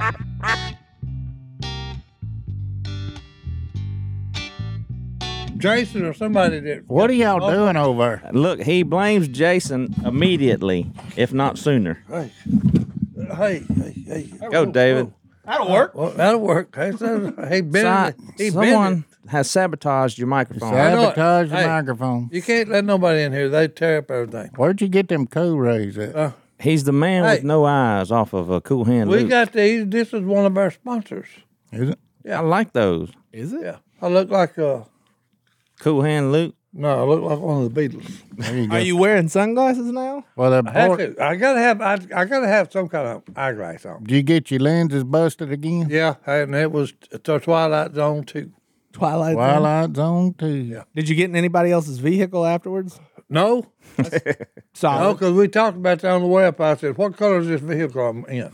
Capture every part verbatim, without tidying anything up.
Jason or somebody that. What are y'all oh, doing over there? Look, he blames Jason immediately, if not sooner. Hey, hey, hey, hey. Go, David. That'll work. Well, that'll work. Hey, so, he been. Si- He someone been. has sabotaged your microphone. Sabotage the Hey. microphone. You can't let nobody in here. They tear up everything. Where'd you get them cool rays at? Uh, He's the man Hey. with no eyes off of a Cool Hand we Luke. got these. This is one of our sponsors. Is it? I like those. Is it? Yeah, I look like uh Cool Hand Luke. no, I look like one of the Beatles. There you go. Are you wearing sunglasses now? well, the I, have board, to, I gotta have. I, I gotta have some kind of eyeglass on. did you get your lenses busted again? Yeah, and it was the Twilight Zone too. Twilight. Zone? Twilight Zone too. Yeah. Did you get in anybody else's vehicle afterwards? No, Solid. no, because we talked about that on the way up. I said, "What color is this vehicle I'm in?"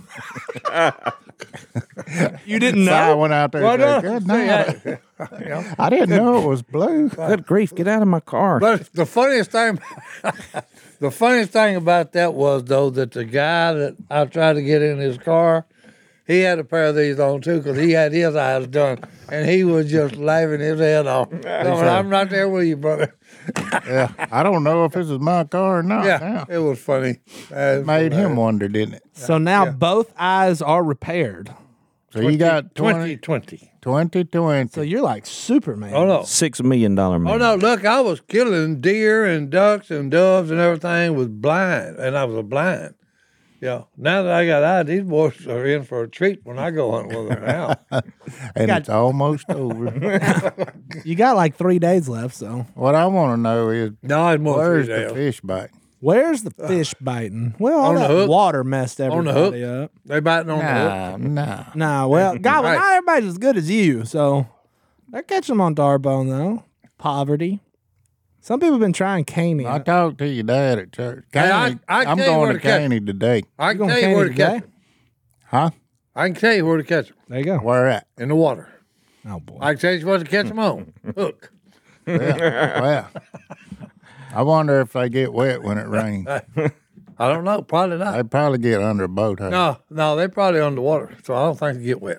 You didn't So I know? went out there Well, and said, no, good see, night. I- you know. I didn't know it was blue. Good grief, get out of my car. But the funniest thing, the funniest thing about that was though that the guy that I tried to get in his car, he had a pair of these on too because he had his eyes done, and he was just laughing his head off. Going, I'm not there with you, brother. Yeah. I don't know if this is my car or not. Yeah, now. it was funny. Uh, It made him wonder, didn't it? So now both eyes are repaired. So you got twenty twenty, twenty. twenty, twenty. So you're like Superman. Oh no. Six million dollar man. Oh no! Look, I was killing deer and ducks and doves and everything with blind, and I was a blind. Yeah. Now that I got eyes, these boys are in for a treat when I go hunting with them now. and got- it's almost over. You got like three days left. So What I want to know is No, it's more where's three the days. fish bite? where's the fish biting? Well, all On the that hook. water messed On the hook. everybody up. They biting on the hook. Nah, nah. Nah, well, God, well, Right. not everybody's as good as you. So they're catching them on Darbone though. Poverty. Some people have been trying Caney. I talked to your dad at church. Hey, I- Caney, I I'm tell you going where to to catch- Caney today. I You can gonna tell you where to Caney catch today? them. Huh? I can tell you where to catch them There you go. Where at? in the water. Oh boy. I can tell you where to catch them on hook. Yeah. Well, I wonder if they get wet when it rains. I don't know. Probably not. They probably get under a boat house. No, no, they're probably underwater, so I don't think they get wet.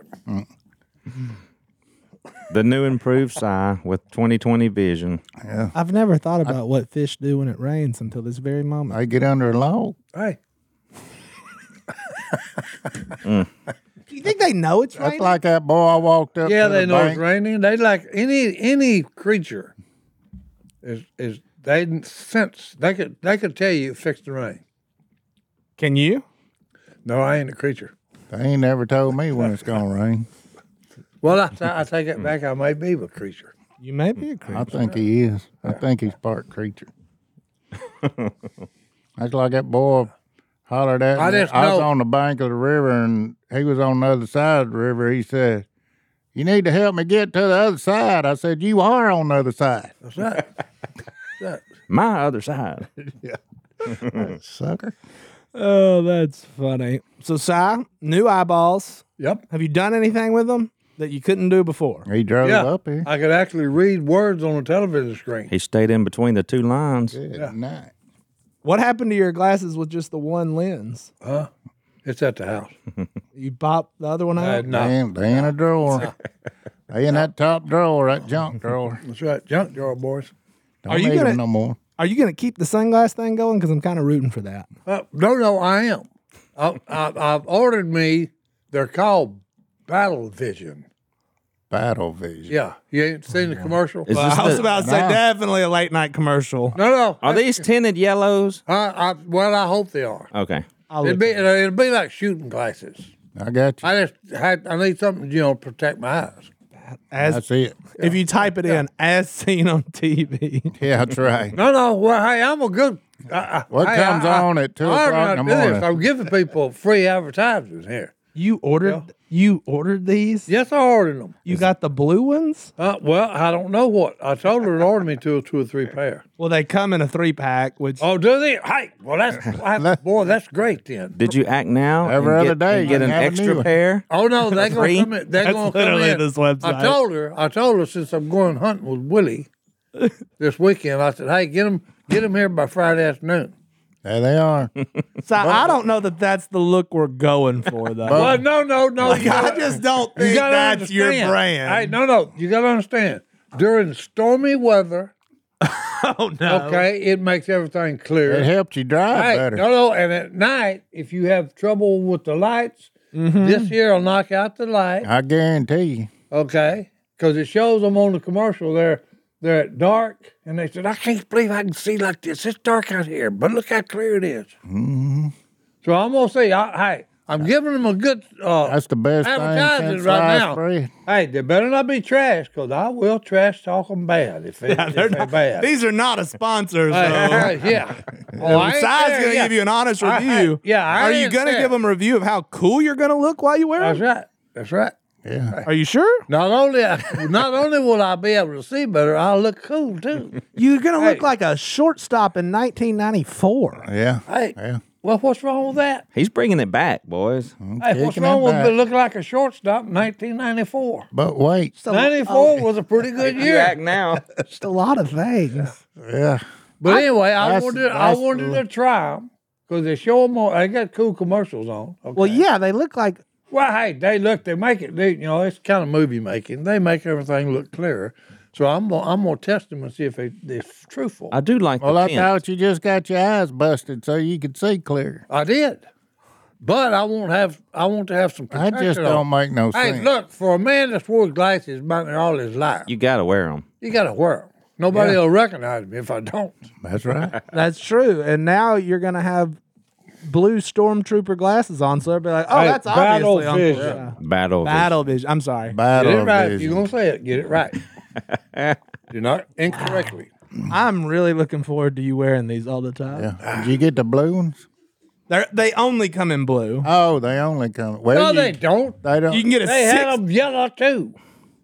The new improved Psy with twenty twenty vision. I've never thought about what fish do when it rains until this very moment. They get under a log. Hey, Do you think they know it's That's raining? like that boy I walked up yeah, to they the know bank. it's raining. They like any any creature is is they sense they could they could tell you it fixed the rain. Can you? No, I ain't a creature. They ain't never told me when it's going to rain. Well, I, ta- I take it back. I may be a creature. You may be a creature. I think he is. I think he's part creature. That's like that boy hollered at me. I just I was know- on the bank of the river, and he was on the other side of the river. He said, "You need to help me get to the other side." I said, "You are on the other side, What's that? What's that? My other side. sucker." Oh, that's funny. So, Si, new eyeballs. Yep. Have you done anything with them that you couldn't do before? He drove Yeah, up here. I could actually read words on the television screen. He stayed in between the two lines. Good night. What happened to your glasses with just the one lens? Huh? It's at the house. You popped the other one Uh, out? no, They in, they in a drawer. They in that top drawer, that junk drawer. that's right. Junk drawer, boys. Don't Are you need gonna- them no more. Are you going to keep the sunglass thing going? Because I'm kind of rooting for that. Uh, no, no, I am. I, I, I've ordered me. They're called Battle Vision. Battle vision. Yeah, you ain't seen the commercial? Is Well, this I was the- about to say No. definitely a late night commercial. No, no. Are these tinted yellows? I, I, well, I hope they are. Okay. I'll It'll look be, at it. it'll be like shooting glasses. I got you. I just had, I need something, you know, to protect my eyes. As, That's it. if you type it in, as seen on T V. Yeah, that's right. No, no. Well, hey, I'm a good. I, I, What hey, comes I, on at two I, o'clock in the I do this. morning? I'm giving people free advertisements here. You ordered you ordered these? Yes, I ordered them. You got the blue ones? Uh, well, I don't know what. I told her to order me two, two or three pair. Well, they come in a three pack, which Oh, do they? Hey, well, that's, that's boy, that's great then. Did you act now? Every and other get, day and you get an have a new extra one. pair? Oh no, they're gonna Free? come in. They're That's gonna come literally in. this website. I told her. I told her since I'm going hunting with Willie this weekend. I said, hey, get them, get them here by Friday afternoon. There they are. So I don't know that that's the look we're going for, though. Well, no, no, no. Like, you I gotta- just don't you think gotta that's your understand. brand. Hey, no, no. You got to understand. During stormy weather, oh no. okay, it makes everything clear. It helped you drive Hey, better. no, no. And at night, if you have trouble with the lights, Mm-hmm. this here will knock out the light. I guarantee you. Okay, because it shows them on the commercial. They're they're at dark, and they said, "I can't believe I can see like this. It's dark out here, but look how clear it is." Mm-hmm. So I'm gonna say, I, hey, I'm giving them a good uh, That's the best thing advertising since right sliced now. bread. Hey, they better not be trash, because I will trash talk them bad if, it, Yeah, if they're they're not, bad. these are not a sponsor. So. Hey, hey, yeah. Oh, I ain't Besides there, going to yeah. give you an honest I- I- review, yeah, I are you ain't going to there. give them a review of how cool you're going to look while you wear That's them? right. That's right. Yeah. Are you sure? Not only not only will I be able to see better, I'll look cool too. You're going to look Hey. like a shortstop in nineteen ninety-four. Yeah. Hey, Yeah. well, what's wrong with that? He's bringing it back, boys. Hey, what's Kicking wrong it with back. it looking like a shortstop in nineteen ninety-four? But wait. ninety-four was a pretty good You year. act now. Just a lot of things. Yeah. But anyway, I that's- wanted I that's wanted the- to try them because they show them on. They got cool commercials on. Okay? Well, yeah, they look like Well, hey, they look. They make it. They, you know, it's kind of movie making. They make everything look clearer. So I'm gonna I'm gonna test them and see if they, they're truthful. I do like Well, the I tint. thought you just got your eyes busted so you could see clear. I did, but I won't have. I want to have some I protection. just don't on. make no Hey, sense. look, for a man that's wore glasses about all his life, You got to wear them. you got to wear them. Nobody Yeah. will recognize me if I don't. That's right. that's true. And now you're going to have blue stormtrooper glasses on, so they'll be like, oh, Hey, that's battle obviously Uncle vision. Joe. Battle. Battle vision. I'm sorry. Get Battle it right. If vision. you're gonna say it, get it right. You're not incorrectly. I'm really looking forward to you wearing these all the time. Yeah. Did you get the blue ones? They're, they only come in blue. Oh, they only come. Well, No, you, they don't. They don't. You can get a They six. had them yellow too.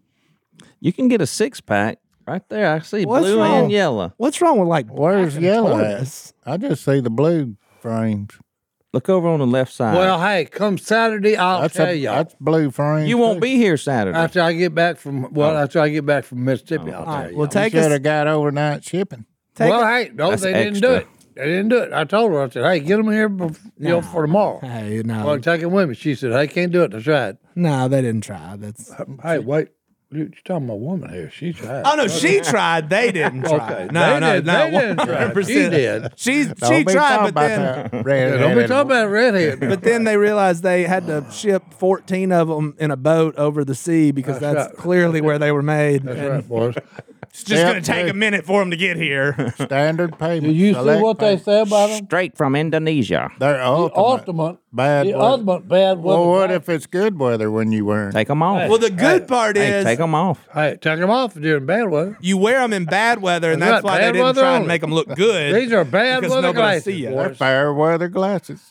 You can get a six pack right there. I see What's blue wrong? and yellow. What's wrong with like Where's black and yellow at? tortoise? I just see the blue frames. Look over on the left side. Well, hey, come Saturday, I'll That's tell a, y'all. that's blue frames. you won't too. be here Saturday. After I get back from well, after I get back from Mississippi, I'll All tell right, you. well, You take should us. have got overnight shipping. Take well, us- hey, no, That's they didn't extra. do it. They didn't do it. I told her. I said, "Hey, get them here, bef- you know, for tomorrow." Hey, Well, no, take them with me. She said, "Hey, can't do it." I tried. no, they didn't try. That's. Hey, wait, you- you're talking about a woman here. She tried. Oh no, she tried. They didn't try. Okay, No, they no, did- no. they didn't try. one hundred percent. She did. She Don't she be tried, talking but about then that red Yeah, don't be talking about redhead. but then they realized they had to ship fourteen of them in a boat over the sea because that's, That's right. clearly where they were made. That's and right, boys. It's just Yep, going to take hey. a minute for them to get here. standard payment. Do you see select what they pay. say about them? Straight from Indonesia. They're The ultimate. ultimate, bad the weather. ultimate bad weather. Well, what bag. if it's good weather when you wear 'em? Take them off. Well, the good part hey, is take them off. Hey, take them off during bad weather. you wear them in bad weather, and That's that's right, why they bad didn't weather try and only. make them look good. These are bad because weather nobody will glasses. see you. They're boys. fair weather glasses.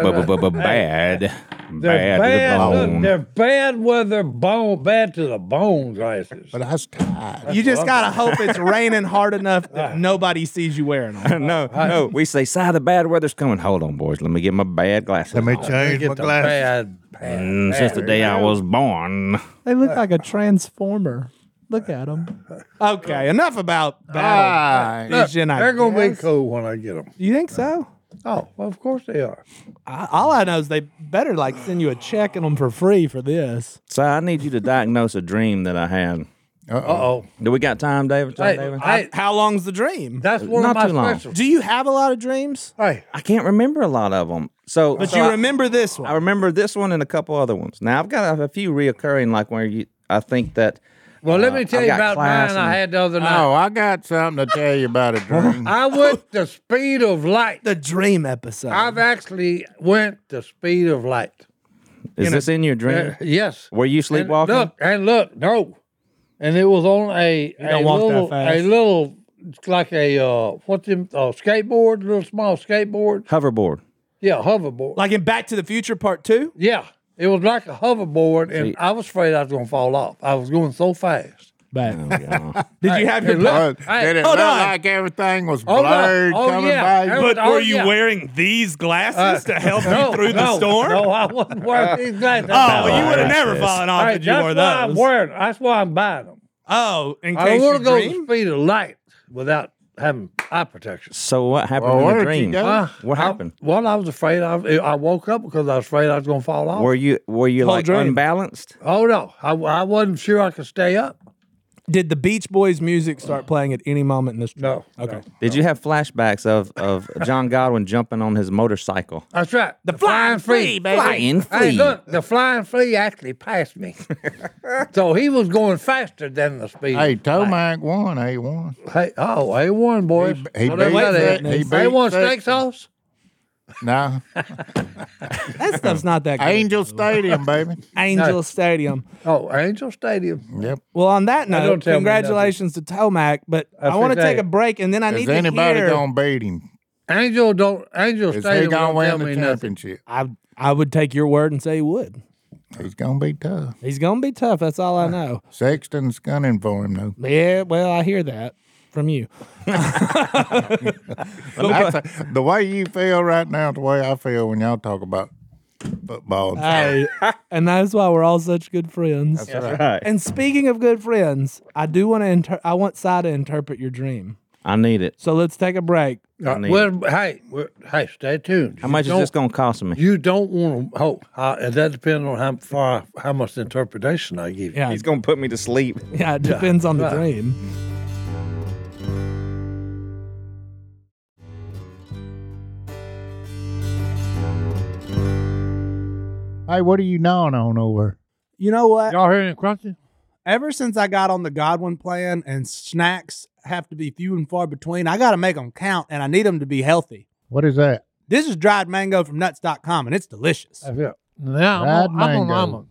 Bad. They're Bad to the bad. bone. They're bad weather bone, bad to the bone glasses. But that's tied. You just gotta hope it's raining hard enough that nobody sees you wearing them. no, no. We say, "Si, the bad weather's coming." Hold on, boys. Let me get my bad glasses. Let me on. change Get my the glasses. bad, bad, Mm, since the day I was born. They look like a transformer. Look at them. Okay, enough about battle. Ah, Look, vision, I they're gonna be guess. cool when I get them. You think so? Oh, well, of course they are. I, all I know is they better like send you a check in them for free for this. So I need you to diagnose a dream that I had. uh-oh. Uh oh. Do we got time, David? John Hey, David? I- How long's the dream? That's one Not of too my long. specials. Do you have a lot of dreams? Hey, I can't remember a lot of them. So, But so you I- remember this I one. remember this one and a couple other ones. Now I've got a, a few reoccurring, like where you. I think that. well, let Uh, me tell I've you got about class mine I and- had the other night. Oh, I got something to tell you about a dream. I went the speed of light. The dream episode. I've actually went the speed of light. Is this in your dream? Uh, yes. Were you And sleepwalking? look, and look, no. And it was on a, a don't walk that little, fast. a little, it's like a, uh, what's them, uh, skateboard, little small skateboard. Hoverboard. Yeah, hoverboard. like in Back to the Future Part Two. Yeah, it was like a hoverboard, and See- I was afraid I was going to fall off. I was going so fast. Bad. Oh, yeah. Did you have Hey, your? look. Uh, Hey, did it hold look on. like everything was Oh, no. blurred Oh, coming yeah. by? Every- But Oh, were you yeah. wearing these glasses to help No, you through no, the storm? No, I wasn't wearing these glasses. Oh, well, you would have Watch never this. fallen off Hey, if you that's wore why those. I'm wearing. That's why I'm buying them. Oh, in I case don't want you to go dream. the speed of light without having eye protection. So what happened Well, in where the did you dream? go? Uh, What I- happened? well, I was afraid. I, I woke up because I was afraid I was going to fall off. Were you were you Whole like dream. unbalanced? oh no, I, I wasn't sure I could stay up. Did the Beach Boys music start playing at any moment in this? No. Okay. Did you have flashbacks of, of John Godwin jumping on his motorcycle? That's right. The, flying flea, baby. Flying Hey, flea. look, the flying flea actually passed me. So he was going faster than the speed. Hey, Tomac won. A one. Hey, oh, A one, boys. He- he What they beat got that- there? he beat A one steak Sexton. sauce? No, That stuff's not that good. Angel Stadium, baby. Angel Stadium. Oh, Angel Stadium. Yep. Well, on that Now, note, don't tell me congratulations to Tomac, but I That's want to his take a name. break, and then I need Is to anybody hear. gonna beat him? Angel don't Angel Is he Stadium gonna don't tell win the me nothing. championship? I I would take your word and say he would. He's gonna be tough. He's gonna be tough. That's all I know. Sexton's gunning for him though. Yeah, well, I hear that from you. That's a- the way you feel right now, is the way I feel when y'all talk about football. Hey, and that's why we're all such good friends. That's right. And speaking of good friends, I do want to. Inter- I want Cy to interpret your dream. I need it. So let's take a break. Uh, need well, hey, we're, hey, stay tuned. How much is this going to cost me? You don't want to. Oh, uh, and that depends on how far, how much interpretation I give you. Yeah, He's going to put me to sleep. yeah. It depends on the Right. dream. Hey, what are you gnawing on over? You know what? Y'all hearing it crunchy? Ever since I got on the Godwin plan and snacks have to be few and far between, I got to make them count and I need them to be healthy. What is that? This is dried mango from nuts dot com and it's delicious. That's it. Now Dried I'm, on, I'm on mango. almonds.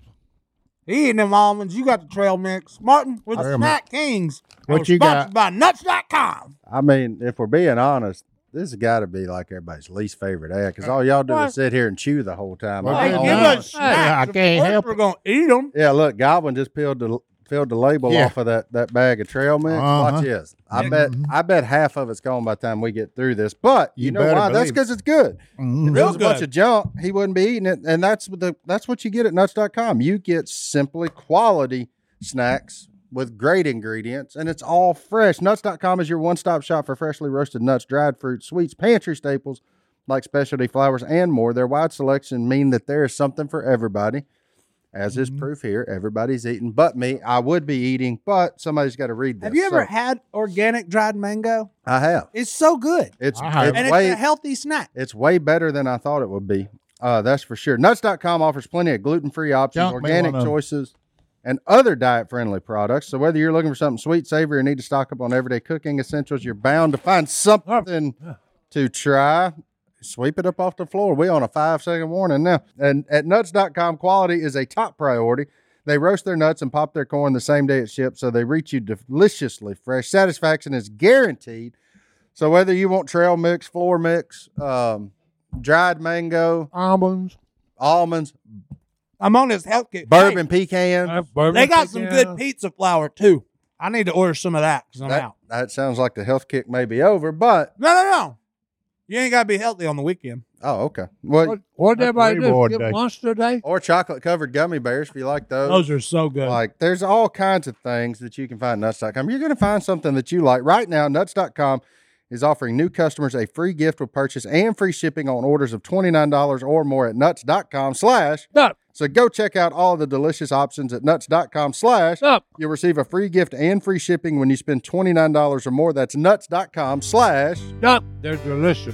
He eating them almonds. You got the trail mix. Martin with the Wait a Snack Kings. What are you sponsored got? by nuts dot com. I mean, if we're being honest, this has got to be like everybody's least favorite ad because all y'all do What? is sit here and chew the whole time. Well, All- Hey, Oh, give no. us Hey, snacks. I can't Of course help We're it. going to eat them. yeah, look, Godwin just peeled the filled the label Yeah. off of that, that bag of trail mix. Uh-huh. Watch this. I bet I bet half of it's gone by the time we get through this. But you, You know better why? That's believe it. because it's good. Mhm. If it Real was a bunch good. of junk, he wouldn't be eating it. And that's what the that's what you get at nuts dot com. You get simply quality snacks with great ingredients, and it's all fresh. nuts dot com is your one-stop shop for freshly roasted nuts, dried fruit, sweets, pantry staples like specialty flours and more. Their wide selection mean that there is something for everybody. As is proof here, everybody's eating but me. I would be eating, but somebody's got to read this. Have you ever So, had organic dried mango? I have. It's so good. It's, I have. it's And way it's a healthy snack. it's way better than I thought it would be. Uh, that's for sure. nuts dot com offers plenty of gluten-free options, Junk me organic one of 'em. choices, and other diet-friendly products. So whether you're looking for something sweet, savory, or need to stock up on everyday cooking essentials, you're bound to find something to try. Sweep it up off the floor. We on a five-second warning now. And at nuts dot com, quality is a top priority. They roast their nuts and pop their corn the same day it ships, so they reach you deliciously fresh. Satisfaction is guaranteed. So whether you want trail mix, floor mix, um, dried mango, Almonds. almonds, I'm on this health kick. bourbon pecan, Uh, bourbon Hey, they got some pecan. good pizza flour too. I need to order some of that because I'm that, out. that sounds like the health kick may be over, but No, no, no. You ain't got to be healthy on the weekend. oh, okay. Well, What, what did everybody do? reward Get day. lunch today? or chocolate covered gummy bears if you like those. Those are so good. Like, there's all kinds of things that you can find at nuts dot com. You're going to find something that you like. Right now, nuts dot com is offering new customers a free gift with purchase and free shipping on orders of twenty-nine dollars or more at nuts dot com slash. Stop. So go check out all the delicious options at nuts dot com slash. Stop. You'll receive a free gift and free shipping when you spend twenty-nine dollars or more. That's nuts dot com slash. Stop. They're delicious.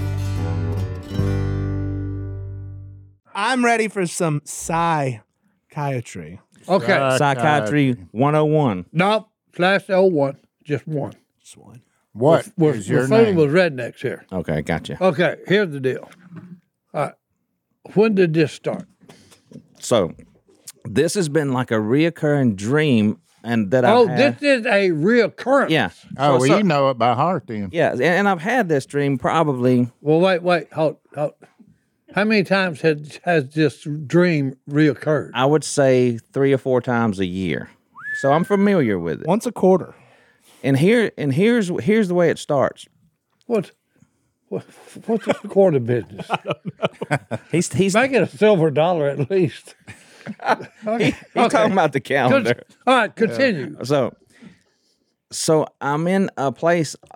I'm ready for some psychiatry. Okay. Uh, Psychiatry one oh one. no. Slash L one. Just one. Just one. What We're, is we're your fooling name? with rednecks here. Okay, gotcha. Okay. Here's the deal. All right. When did this start? So this has been like a reoccurring dream, and that Oh, I've had. this is a reoccurrence. Yeah. Oh, So- well, so- you know it by heart then. Yeah, and, and I've had this dream probably. Well, wait, wait, hold, hold. How many times has has this dream reoccurred? I would say three or four times a year. So I'm familiar with it. Once a quarter. And here and here's here's the way it starts. What? What? What's this quarter business? He's he's Make it a silver dollar at least. he's talking about the calendar. All right, continue. So so I'm in a place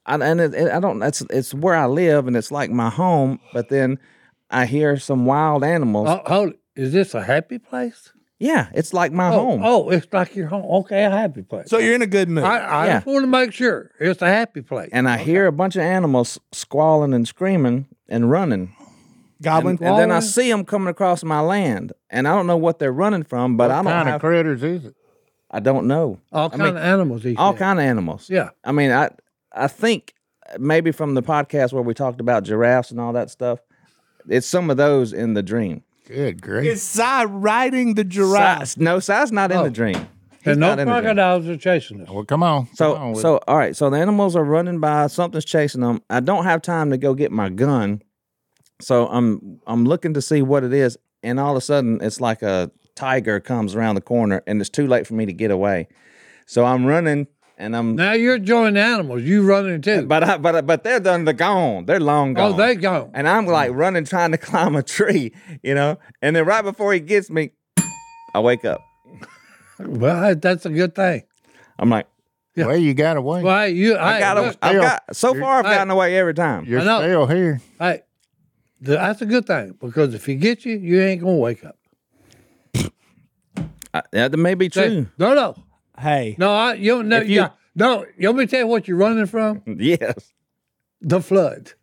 I, and it, it, I don't. It's it's where I live, and it's like my home. But then I hear some wild animals. Oh, hold, is this a happy place? Yeah, it's like my Oh, home. oh, it's like your home. Okay, a happy place. So you're in a good mood. I, I Yeah. just want to make sure it's a happy place. And I hear a bunch of animals squalling and screaming and running. Goblin. And, and then I Squalling? see them coming across my land, and I don't know what they're running from, but What I don't kind have. of critters is it? I don't know. all I kind mean, of animals. He All said. kind of animals. Yeah. I mean, I I think maybe from the podcast where we talked about giraffes and all that stuff, it's some of those in the dream. Good grief. Is Si riding the giraffe? Si- no, Si's not in Oh. the dream. He's And no not in the dream. crocodiles are chasing us. Well, come on. So, come on with so all right. So the animals are running by. Something's chasing them. I don't have time to go get my gun, so I'm I'm looking to see what it is. And all of a sudden, it's like a tiger comes around the corner, and it's too late for me to get away. So I'm running, and I'm. Now you're joining animals. You running too. But I, but but they're done. They're gone. They're long gone. oh, they gone. And I'm like running, trying to climb a tree, you know. And then right before he gets me, I wake up. Well, that's a good thing. I'm like, it. Well, you got away. Well, hey, you, I hey, got. look, I've still- got. So far, I've hey. gotten away every time. You're I know. still here. hey, th- that's a good thing because if he gets you, you ain't gonna wake up. I, that may be Say, true. no, no, Hey, no. I, you don't know. If you- yeah, no. You want me to tell you what you're running from? Yes. The flood.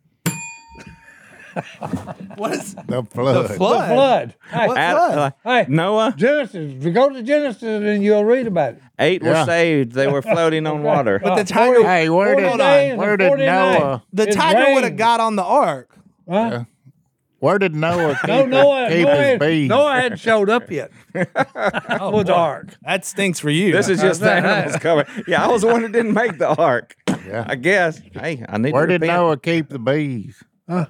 what is The flood. The flood? flood. Hey, What Ad- flood? uh, hey, Noah, Genesis. Go to Genesis and you'll read about it. eight were Yeah. saved. They were floating on water. But the Uh, tiger, forty- Hey, where did, forty days where and did forty nights. Noah the It tiger would have rained. got on the ark. Huh? where did Noah keep, No, Noah, keep Noah, his had, bees? Noah hadn't showed up yet. Oh, with the ark. That stinks for you. This is just the animals coming. Yeah, I was the one that didn't make the ark. Yeah. I guess. Hey, I need Where to did repent. Noah keep the bees?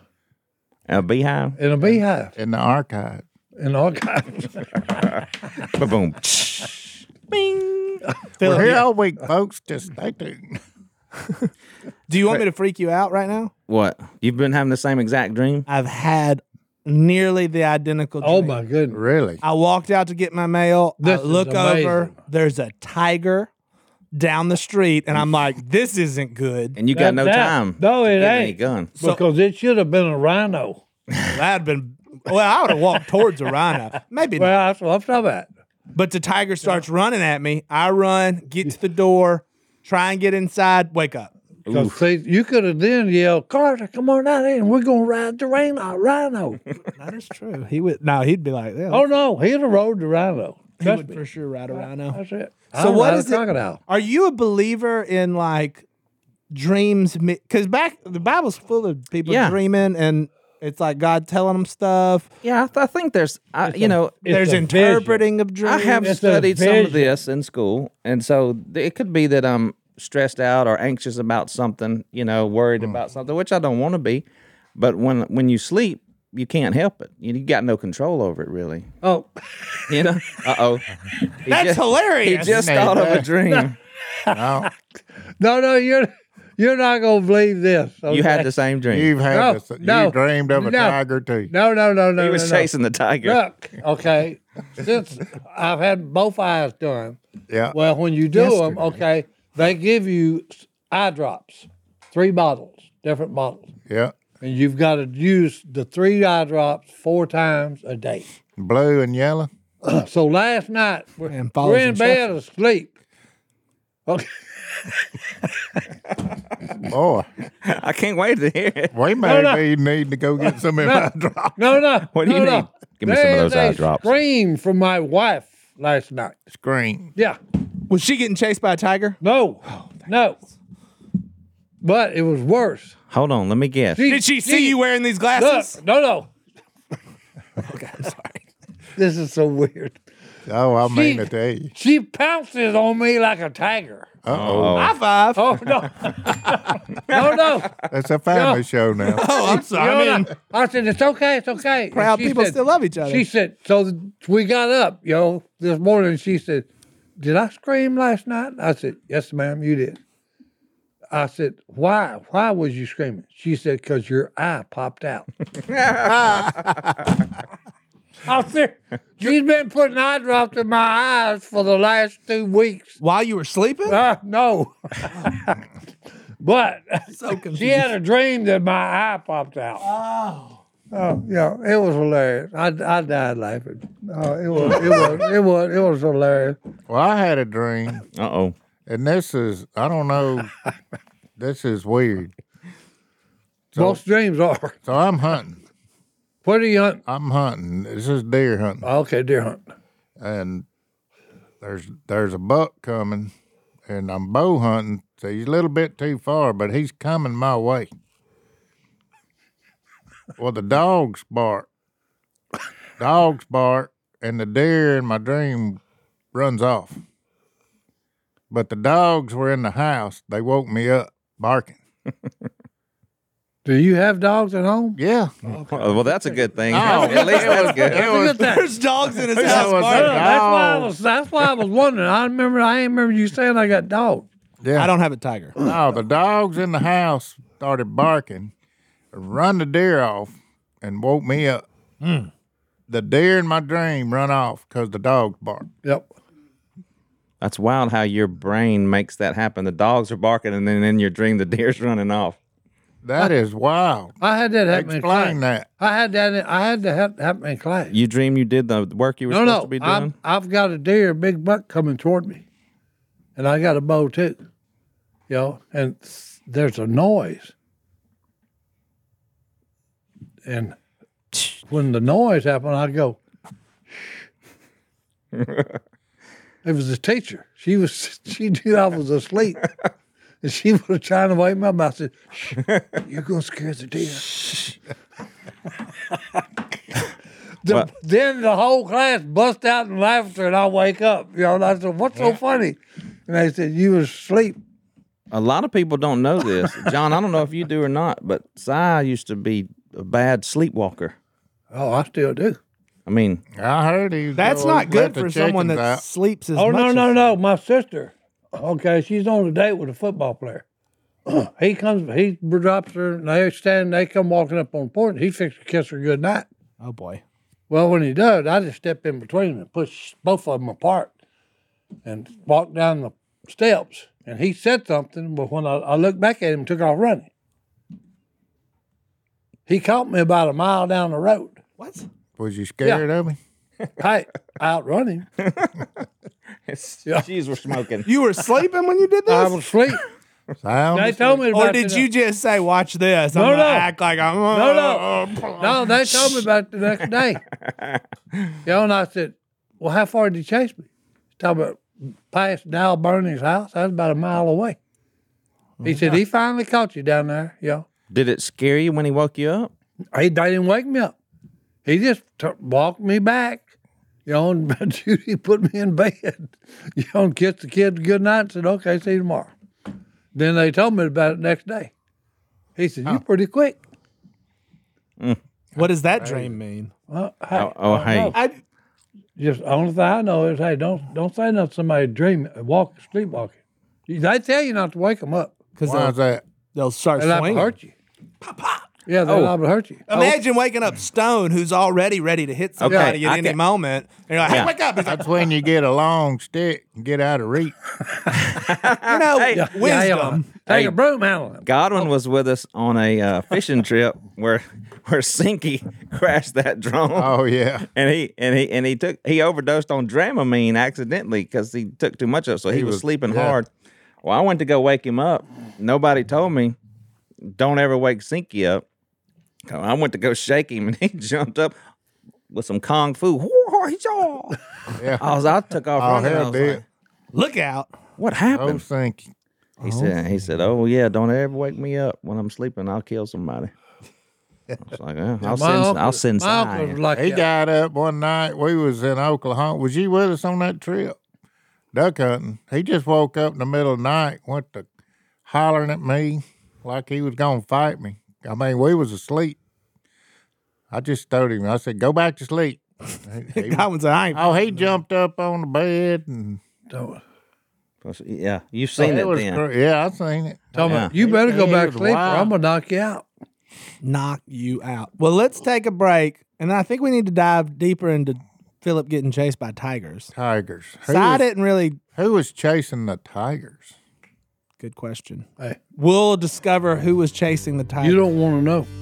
A beehive. In a beehive. In the archive. And all kinds. Boom. We're Philip, here you- all week, folks. Just stay tuned. do you want me to freak you out right now? What? You've been having the same exact dream? I've had nearly the identical dream. Oh my goodness. Really? I walked out to get my mail. This I is look over. amazing. There's a tiger down the street, and I'm like, this isn't good. And you got That- no that- time. no, to it get any ain't. gun. Because it should have been a rhino. That'd been well. I would have walked towards a rhino, maybe. not. Well, that's what I'm talking about. But the tiger starts running at me. I run, get to the door, try and get inside. Wake up. Because see, you could have then yelled, Carter, come on out here and we're going to ride the rhino. rhino. That is true. He would. No, he'd be like, yeah, Oh, no, he'd have rode the rhino. he Trust would me. for sure ride a rhino. That's it. So I'll what ride a is it- crocodile. Are you a believer in like dreams? Because back the Bible's full of people Yeah. dreaming, and it's like God telling them stuff. Yeah, I, th- I think there's, I, you know, It's There's a interpreting of dreams. I have It's a studied some of vision. this in school, and so th- it could be that I'm stressed out or anxious about something, you know, worried about something, which I don't want to be. But when when you sleep, you can't help it. You, you got no control over it, really. Oh, You know. Uh oh. That's He hilarious. just Made thought of a that. dream. No, no, no, you're you're not going to believe this. You had okay? the same dream. you've had No, this, no, you dreamed of a no. tiger too. No, no, no, no. he was no, no. chasing the tiger. Look, okay, since I've had both eyes done, Yeah. well, when you do them, okay, they give you eye drops, three bottles, different bottles, Yeah. and you've got to use the three eye drops four times a day. Blue and yellow. So last night we're, Man, follows we're in bed asleep. Okay, Boy, I can't wait to hear it. we may no. be needing to go get some of my drops. no, no. What do you no, no. need? Give me some of those There's eye a drops. Scream from my wife last night. Screen. Yeah, Was she getting chased by a tiger? no, no. But it was worse. Hold on, let me guess. Did she see you wearing these glasses? Look, no, no. Okay, I'm sorry. This is so weird. Oh, I mean She- to tell you. She pounces on me like a tiger. Uh oh. High five. Oh no, no, no. That's a family No. show now. Oh, I'm sorry. You know, I mean, I said it's okay, it's okay. And proud she people said- still love each other. She said, so th- we got up, yo, this morning. She said, "Did I scream last night?" I said, "Yes, ma'am, you did." I said, "Why? Why was you screaming?" She said, "Because your eye popped out." I said, "She's been putting eye drops in my eyes for the last two weeks." While you were sleeping? Uh, no. But So confused. she had a dream that my eye popped out. Oh. Oh, yeah, it was hilarious. I, I died laughing. Oh, it was it was it was it was hilarious. Well, I had a dream, Uh oh. and this is, I don't know, this is weird. So, Most dreams are. so I'm hunting. What are you hunting? I'm hunting. This is deer hunting. Okay, deer hunt. And there's there's a buck coming, and I'm bow hunting. So he's a little bit too far, but he's coming my way. Well, the dogs bark. Dogs bark, and the deer in my dream runs off. But the dogs were in the house. They woke me up barking. Do you have dogs at home? Yeah. Well, that's a good thing. Oh, At least that's good. That's a good thing. There's dogs in his That house. was- No, barking. no, that's why I dog. was. That's why I was wondering. I remember. I ain't remember you saying I got dogs. Yeah. I don't have a tiger. No, the dogs in the house started barking, run the deer off, and woke me up. The deer in my dream run off because the dogs barked. Yep. That's wild how your brain makes that happen. The dogs are barking, and then in your dream, the deer's running off. That is wild. I had that happen in class. Explain that. I had that. In, I had that hap- happen in class. You dream you did the work you were no, supposed no. to be I'm, doing? I've got a deer, a big buck coming toward me, and I got a bow too. You know, and there's a noise, and when the noise happened, I go. It was the teacher. She was. She knew I was asleep, and she was trying to wake me up. I said, Shh, "You're gonna scare the deer." The- Well- then the whole class bust out in laughter, and I wake up. You know, and I said, "What's so funny?" And they said, "You was asleep." A lot of people don't know this. John, I don't know if you do or not, but Si used to be a bad sleepwalker. Oh, I still do. I mean, I heard he. That's go not let good the for someone chickens that out. sleeps as Oh much. no, no, as- no! My sister. Okay, she's on a date with a football player. He comes, he drops her, and they stand. They come walking up on the porch. He fixes to kiss her good night. Oh boy. Well, when he does, I just step in between them and push both of them apart, and walk down the steps. And he said something, but when I, I looked back at him, took off running. He caught me about a mile down the road. What? Was you scared of me? Hey, outrun him. cheese were smoking. You were sleeping when you did this? I was asleep. Sound They asleep. told me about or did the- you just say, "Watch this"? I'm No, gonna no. act like I'm. No, no, no. They told me about it the next day. You know, and I said, "Well, how far did you chase me?" He talking about past Dow Burning's house. That's about a mile away. He said he finally caught you down there. You know, Did it scare you when he woke you up? he they didn't wake me up. He just t- walked me back. You know, and Judy put me in bed. You know, and kissed the kid good night and said, "Okay, see you tomorrow." Then they told me about it next day. He said, "You're pretty quick." What does that dream mean? Well, hey, Oh, oh, I hey. don't know. I, Just only thing I know is, hey, don't don't say nothing to somebody dreaming, walk, sleepwalking. They tell you not to wake them up. because Why is they'll, that? they'll start They're liable to swinging. hurt you. Yeah, they're Oh. liable to hurt you. Imagine waking up Stone, who's already ready to hit somebody Okay, at I any can- moment. And you're like, "Hey, Yeah. wake up!" He's like, That's when you get a long stick and get out of reach. you know, Yeah, wisdom. yeah, yeah. Take Hey. a broom handle them. Godwin was with us on a uh, fishing trip where where Sinky crashed that drone. Oh yeah. And he and he and he took he overdosed on Dramamine accidentally because he took too much of it, so he, He was, was- sleeping yeah. hard. Well, I went to go wake him up. Nobody told me, don't ever wake Sinky up. So I went to go shake him, and he jumped up with some kung fu. Yeah. I was, I took off Oh, running. I hell, was dude. like, Look out. what Oh, happened? think. He said, he said, oh yeah, don't ever wake me up when I'm sleeping. I'll kill somebody. I was like, yeah, I'll My send, uncle- I'll send my uncle was sign. like He that. got up one night. We was in Oklahoma. Was you with us on that trip? Duck hunting. He just woke up in the middle of the night, went to hollering at me like he was gonna fight me. I mean, we was asleep. I just told him. I said, "Go back to sleep." He- he- Godwin said, "I ain't." oh, he jumped up on the bed and Don't- Yeah, you've seen it it was then. cra- yeah, I seen it. Tell me, Yeah. you better go He back was to sleep, or wild. I'm gonna knock you out. knock you out. Well, let's take a break, and I think we need to dive deeper into Philip getting chased by tigers. Tigers. Who So I was, didn't really. who was chasing the tigers? Good question. Hey, We'll discover who was chasing the tiger. you don't want to know.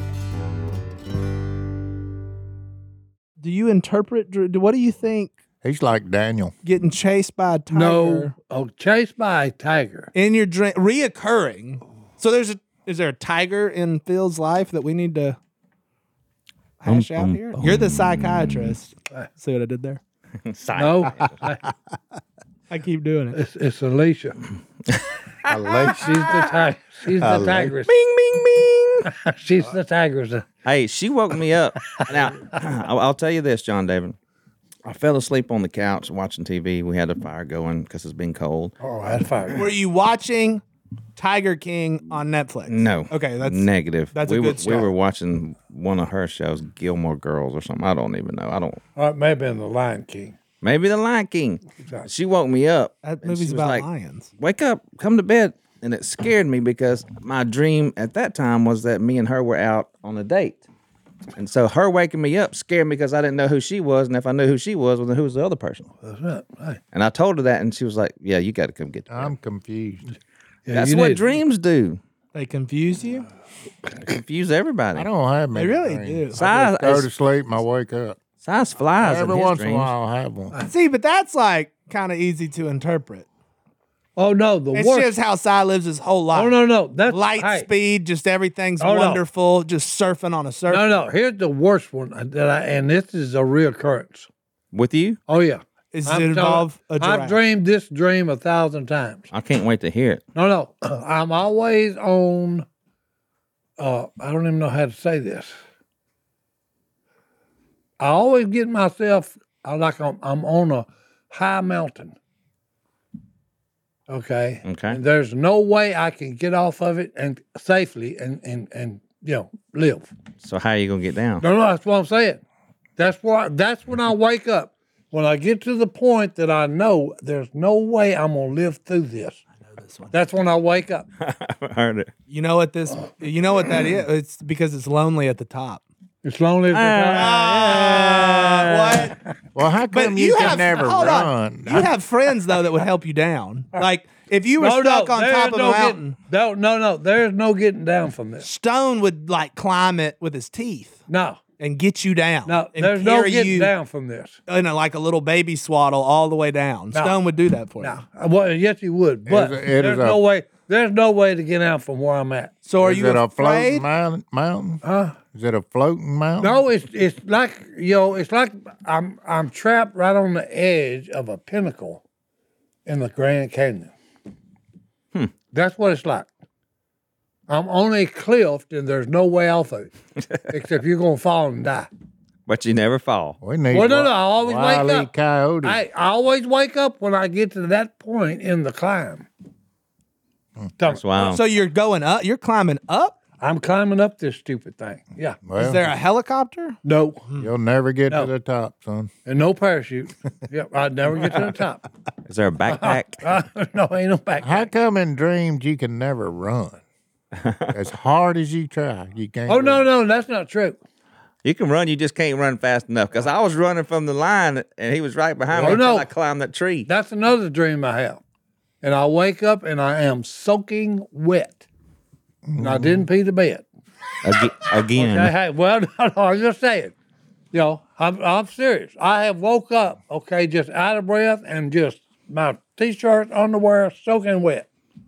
Do you interpret? Drew- What do you think? He's like Daniel. Getting chased by a tiger No. Oh, chased by a tiger. in your dream, reoccurring. So there's a is there a tiger in Phil's life that we need to hash out bum, here? You're the psychiatrist. See what I did there? No, I keep doing it. it's, it's Alicia. Alicia. She's the tiger. She's the Alicia. tigress. Bing, bing, bing. She's the tigress. Hey, she woke me up. Now, I'll, I'll tell you this, John David. I fell asleep on the couch watching T V. We had a fire going because it's been cold. Oh, that's fire. Were you watching Tiger King on Netflix? No. Okay, that's negative. that's a we good were, we start. were watching one of her shows, Gilmore Girls or something. I don't even know. I don't. All right, maybe in the Lion King. Maybe The Lion King. She woke me up. that and movie's she was about like, lions. Wake up, come to bed. And it scared me because my dream at that time was that me and her were out on a date. And so her waking me up scared me because I didn't know who she was. And if I knew who she was, well, then who was the other person? That's right. Hey, And I told her that, and she was like, yeah, you got to come get that. I'm confused. yeah, That's you what need- dreams do. They confuse you. Confuse everybody. I don't have many They really dreams. do. I Size, just go to sleep and I wake up. size flies Every in his once in a dreams. while I'll have one. See, but that's like kind of easy to interpret. Oh no, the It's worst. just how Cy lives his whole life. Oh no, no, that's Light hey, speed, just everything's Oh, no. wonderful, just surfing on a surf. No, no. Here's the worst one that I, and this is a reoccurrence. With you? Oh yeah. Is I'm it involve a telling- I've giraffe? dreamed this dream a thousand times. I can't wait to hear it. No, no. I'm always on. Uh, I don't even know how to say this. I always get myself I like I'm, I'm on a high mountain. Okay. Okay. And there's no way I can get off of it and safely and and and you know live. So how are you gonna get down? No, no, that's what I'm saying. That's why. That's when I wake up. When I get to the point that I know there's no way I'm gonna live through this. I know this one. That's when I wake up. I heard it. You know what this? You know what that is? It's because it's lonely at the top. It's lonely at the Ah, what? Well, how But come you, you, can have never hold run? on. You have friends though that would help you down. Like if you were No, stuck no, on there's top of no a mountain, Getting, no, no, no. There's no getting down from this. Stone would like climb it with his teeth No, and get you down. no. and There's no carry getting you down from this. in a, like a little baby swaddle all the way down. No. Stone would do that for you. No, well, yes, you would, but It is a- it there's is a- no way. There's no way to get out from where I'm at. So are Is you it a afraid? floating mountain? mountain? Huh? Is it a floating mountain? No, it's it's like you know, it's like I'm I'm trapped right on the edge of a pinnacle in the Grand Canyon. Hmm. That's what it's like. I'm on a cliff and there's no way off of it, except you're gonna fall and die. But you never fall. We need Well, no, no, wi- I always wake Wile E. up. Coyote. I, I always wake up when I get to that point in the climb. Tell me, That's wild. So you're going up. You're climbing up. I'm climbing up this stupid thing. Yeah. well, Is there a helicopter? No. you'll never get No. to the top, son. And no parachute. Yep. I'd never get to the top. Is there a backpack? Uh, no, ain't no back. How come in dreams you can never run? As hard as you try, you can't. Oh, no, run. no, that's not true. You can run, you just can't run fast enough. Because I was running from the line and he was right behind me Oh, until no. I climbed that tree. That's another dream I have. And I wake up and I am soaking wet. And I didn't pee the bed. Ag- Again. Okay, hey, well, no, no, I'm just saying. You know, I'm, I'm serious. I have woke up, okay, just out of breath and just my t-shirt, underwear, soaking wet.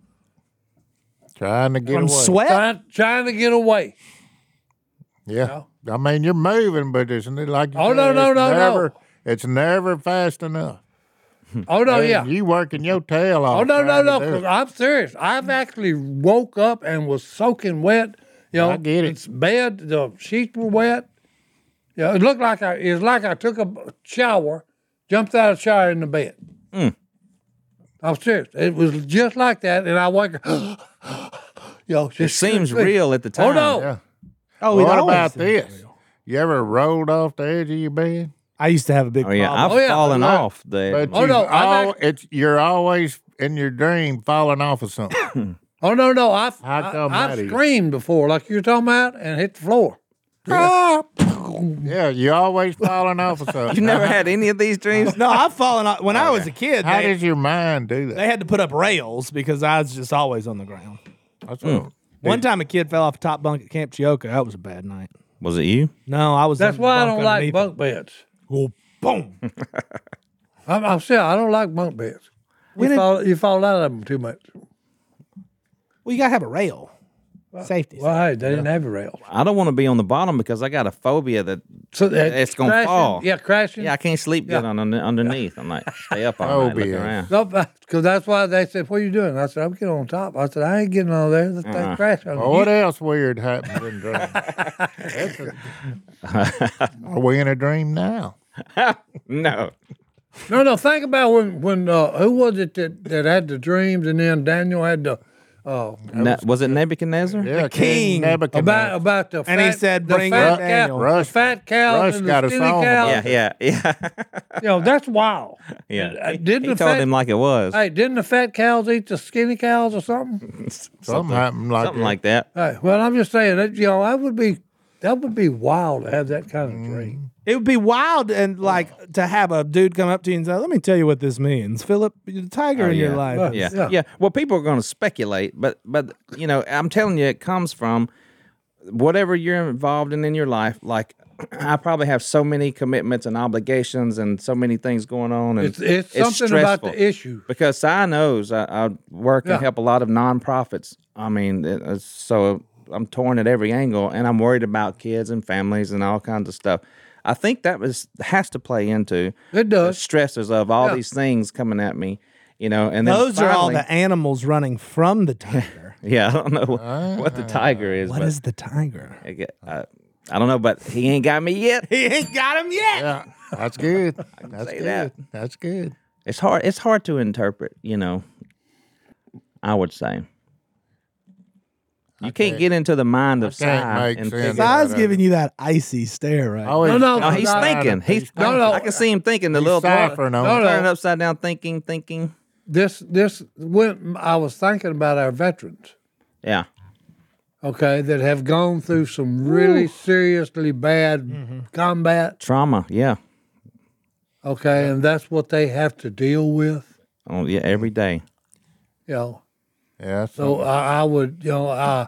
Trying to get From away. sweat? Trying, trying to get away. Yeah. I mean, you're moving, but isn't it like you Oh, said, no, no, it's no, no. never, It's never fast enough. Oh, no, And yeah. You working your tail off. Oh, no, no, trying to no, do because it. I'm serious. I've actually woke up and was soaking wet. You know, I get it. It's bed, the sheets were wet. Yeah, it looked like I, it's like I took a shower, jumped out of the shower in the bed. Mm. I'm serious. It was just like that, and I wake up. You know, It just seems couldn't real at the Oh, time. no. Yeah. Oh, Well, it what always about seems this? real. You ever rolled off the edge of your bed? I used to have a big Oh, yeah. problem. I've Oh, yeah. fallen Look, off the But Oh, you no, I've al- act- it's you're always in your dream falling off of something. Oh, no, no. I've, How I, come I've that is? screamed before, like you were talking about, and hit the floor. Ah, Yeah, you always falling off of something. You never had any of these dreams? No, I've fallen off. When I was a kid, How they, does your mind do that? they had to put up rails because I was just always on the ground. That's what, One time a kid fell off a top bunk at Camp Chioka. That was a bad night. Was it you? No, I was. That's on the why I bunk don't like underneath bunk beds. it. Well, boom. I'm, I'm serious. I don't like bunk beds. When You it- fall, you fall out of them too much. Well, you gotta have a rail. Safety. Well, hey, they didn't have a rail. I don't want to be on the bottom because I got a phobia that So that It's gonna crashing- fall. Yeah, crashing. yeah, I can't sleep good Yeah. on under, underneath. I'm like stay up all night looking Phobia. around. Nope, because that's why they said, "What are you doing?" I said, "I'm getting on top." I said, "I ain't getting on there. The thing Uh-uh. crashed on well, me." what else weird happens in dreams? That's a- Are we in a dream now? No. No, no. Think about when when uh, who was it that, that had the dreams, and then Daniel had the uh, Ne- was it Nebuchadnezzar? Yeah, king. Nebuchadnezzar. about about the And he fat- said, the "Bring fat it, cow, Daniel." the Rush- fat cows Rush and got the a skinny song cows." Yeah, yeah, yeah. You know that's wild. yeah. Uh, He, didn't he the told fat- him like it was. Hey, didn't the fat cows eat the skinny cows or something? Something happened like Something that. like that. Hey, well, I'm just saying that you know that would be that would be wild to have that kind of dream. It would be wild and like to have a dude come up to you and say, "Let me tell you what this means, Philip. The tiger Oh, in your yeah. life." Well, Yeah. Yeah. yeah, Well, people are going to speculate, but but you know, I'm telling you, it comes from whatever you're involved in in your life. Like, I probably have so many commitments and obligations and so many things going on, and It's it's something about stressful. the issue. Because Si knows I, I work Yeah. and help a lot of nonprofits. I mean, it- it's- so I'm torn at every angle, and I'm worried about kids and families and all kinds of stuff. I think that was has to play into It the does. stresses of all Yeah. these things coming at me, you know. And then Those are all finally- the animals running from the tiger. yeah. I don't know what the tiger is. What but is the tiger? I, get- I, I don't know, but he ain't got me yet. He ain't got him yet. Yeah, that's good. That's say good. that. That's good. It's hard. It's hard to interpret, you know. I would say. You can't, can't- get into the mind of Si can't make and sense. figure Si- Si's giving you that icy stare right Always No, no, No, he's no, thinking. He's No, no. I can see him thinking. The He's little ciphering on No, it. no. turning upside down, thinking, thinking. This this when I was thinking about our veterans, Yeah, okay, that have gone through some really seriously bad Mm-hmm. combat, trauma. Yeah, okay, and that's what they have to deal with, oh yeah, every day. you know. Yeah, So so I, I would, you know, I,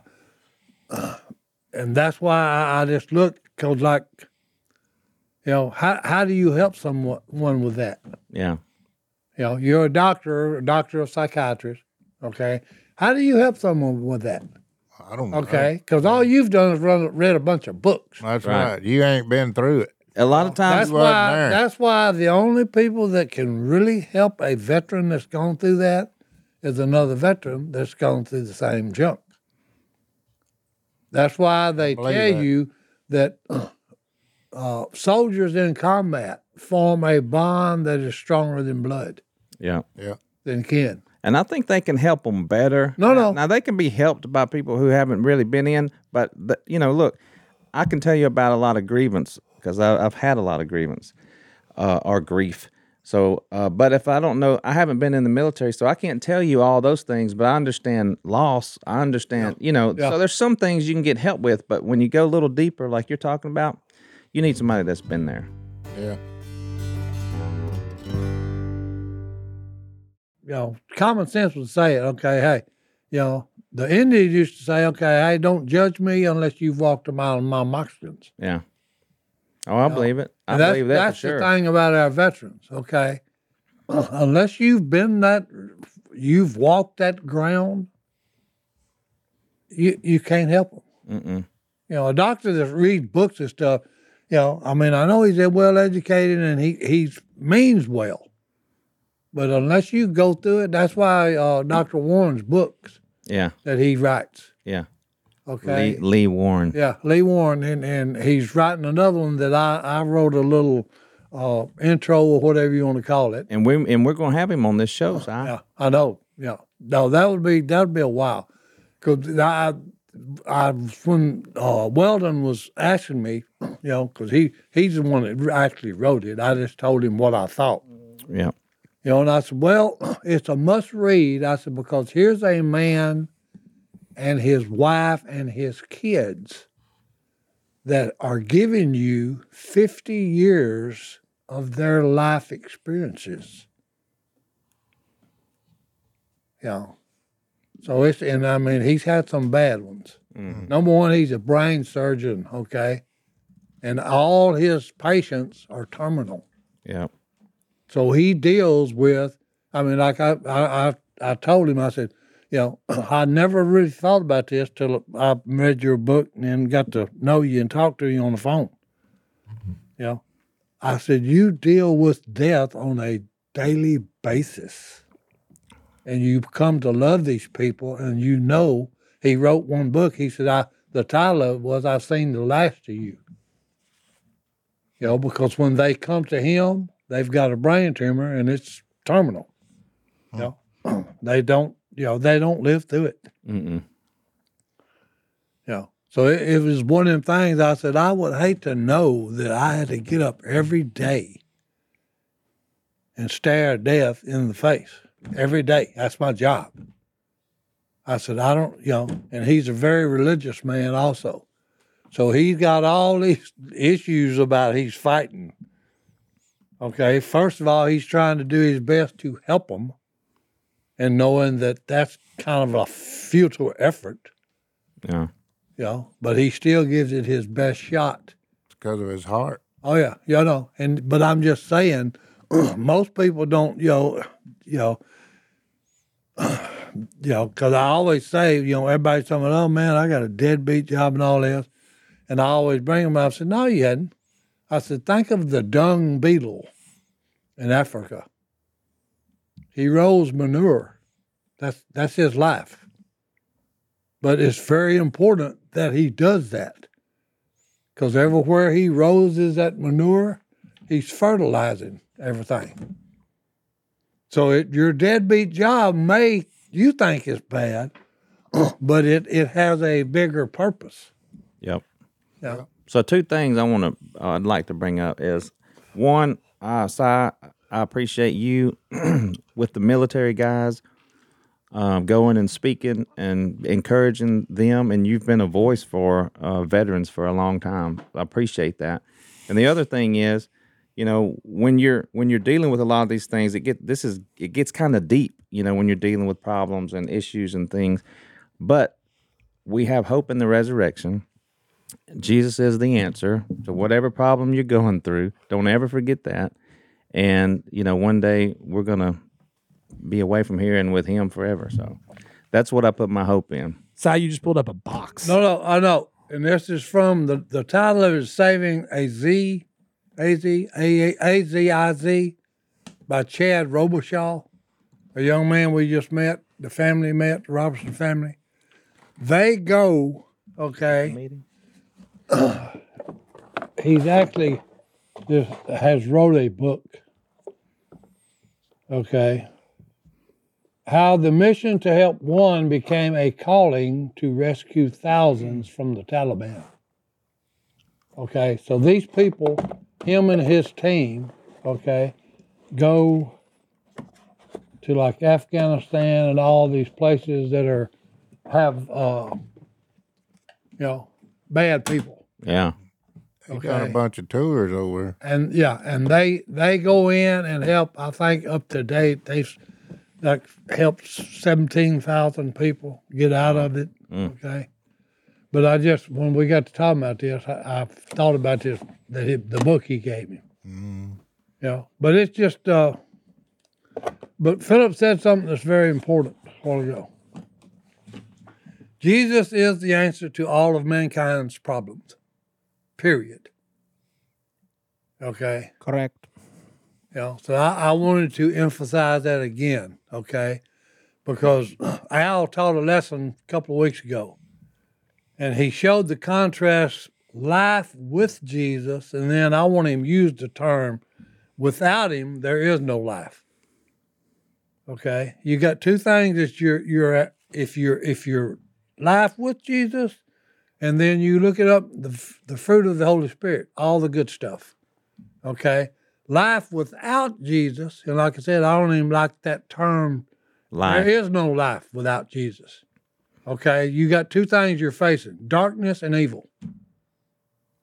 and that's why I, I just look, cause like, you know, how how do you help someone one with that? Yeah, You know, you're a doctor, a doctor of psychiatrist, okay. How do you help someone with that? I don't know. Okay, because all you've done is run, read a bunch of books. That's Right. right. You ain't been through it. a lot of times. That's wasn't why. there. That's why the only people that can really help a veteran that's gone through that is another veteran that's gone through the same junk. That's why they tell believe that. you that uh, soldiers in combat form a bond that is stronger than blood, Yeah, Yeah. than kin. and I think they can help them better. No, no. Now, now they can be helped by people who haven't really been in. But the, you know, look, I can tell you about a lot of grievance because I've had a lot of grievance uh, or grief. So, uh, but if I don't know, I haven't been in the military, so I can't tell you all those things. But I understand loss. I understand, you know. Yeah. So there's some things you can get help with, but when you go a little deeper, like you're talking about, you need somebody that's been there. Yeah. You know, common sense would say it. Okay, hey, you know, the Indians used to say, okay, hey, don't judge me unless you've walked a mile in my moccasins. Yeah. Oh, I believe it. I And that's, believe that that's for sure. the thing about our veterans, okay? Unless you've been that, you've walked that ground, you you can't help them. Mm-mm. You know, a doctor that reads books and stuff, you know, I mean, I know he's well educated and he he means well, but unless you go through it, that's why uh, Doctor Warren's books Yeah. that he writes, Yeah. okay? Lee, Lee Warren. Yeah, Lee Warren, and, and he's writing another one that I, I wrote a little uh, intro or whatever you want to call it. And we're and we're gonna have him on this show, Si. Yeah, I know. Yeah, no, that would be that would be a while, because I, I when uh, Weldon was asking me, you know, because he he's the one that actually wrote it. I just told him what I thought. Yeah. You know, and I said, well, it's a must read. I said, because here's a man and his wife and his kids that are giving you fifty years of their life experiences. You know, so it's, and I mean, he's had some bad ones. Mm-hmm. Number one, he's a brain surgeon, okay? And all his patients are terminal. Yeah. So he deals with, I mean, like I, I, I, I told him, I said, you know, I never really thought about this till I read your book and then got to know you and talk to you on the phone. Mm-hmm. You know, I said, you deal with death on a daily basis. And you come to love these people, and you know, he wrote one book. He said, I, the title of it was, I've seen the last of you. You know, because when they come to him, they've got a brain tumor and it's terminal. You know, they don't, you know, they don't live through it. Mm-mm. You know, so it, it was one of them things I said, I would hate to know that I had to get up every day and stare death in the face every day. That's my job. I said, I don't, you know, and he's a very religious man also. So he's got all these issues about he's fighting. Okay, first of all, he's trying to do his best to help them, and knowing that that's kind of a futile effort. Yeah. You know, but he still gives it his best shot. It's because of his heart. Oh yeah, you know, and but I'm just saying, most people don't, you know, you know, you know, because I always say, you know, everybody's talking, oh man, I got a deadbeat job and all this, and I always bring them up. I said, no, you hadn't. I said, think of the dung beetle in Africa. He rolls manure. That's that's his life. But it's very important that he does that, because everywhere he roses that manure, he's fertilizing everything. So it, your deadbeat job may, you think is bad, but it, it has a bigger purpose. Yep. Yeah. So two things I want to, uh, I'd like to bring up is, one, uh, Si, I appreciate you with the military guys, um, going and speaking and encouraging them, and you've been a voice for uh, veterans for a long time. I appreciate that. And the other thing is, you know, when you're when you're dealing with a lot of these things, it get this is it gets kind of deep. You know, when you're dealing with problems and issues and things, but we have hope in the resurrection. Jesus is the answer to whatever problem you're going through. Don't ever forget that. And, you know, one day we're going to be away from here and with him forever. So that's what I put my hope in. Si, you just pulled up a box. No, no, I know. And this is from the, the title of it is Saving a Z, A Z, A Z I Z by Chad Robichaud, a young man we just met, the family met, the Robertson family. They go, okay. He's actually just has wrote a book. Okay. How the mission to help one became a calling to rescue thousands from the Taliban. Okay, so these people, him and his team, okay, go to like Afghanistan and all these places that are have uh, you know, bad people. Yeah. He got a bunch of tours over. And yeah, and they they go in and help. I think up to date they've like helped seventeen thousand people get out of it. Mm. Okay, but I just when we got to talking about this, I, I thought about this that he, the book he gave me. Mm. You know, but it's just. Uh, but Philip said something that's very important a while ago. Jesus is the answer to all of mankind's problems. Period. Okay. Correct. You know, so I, I wanted to emphasize that again, okay? Because Al taught a lesson a couple of weeks ago, and he showed the contrast life with Jesus, and then I want him to use the term, without him, there is no life. Okay? You got two things that you're you're at, if you're if you're life with Jesus, and then you look it up, the the fruit of the Holy Spirit, all the good stuff. Okay? Life without Jesus, and like I said, I don't even like that term. Life. There is no life without Jesus. Okay? You got two things you're facing, darkness and evil.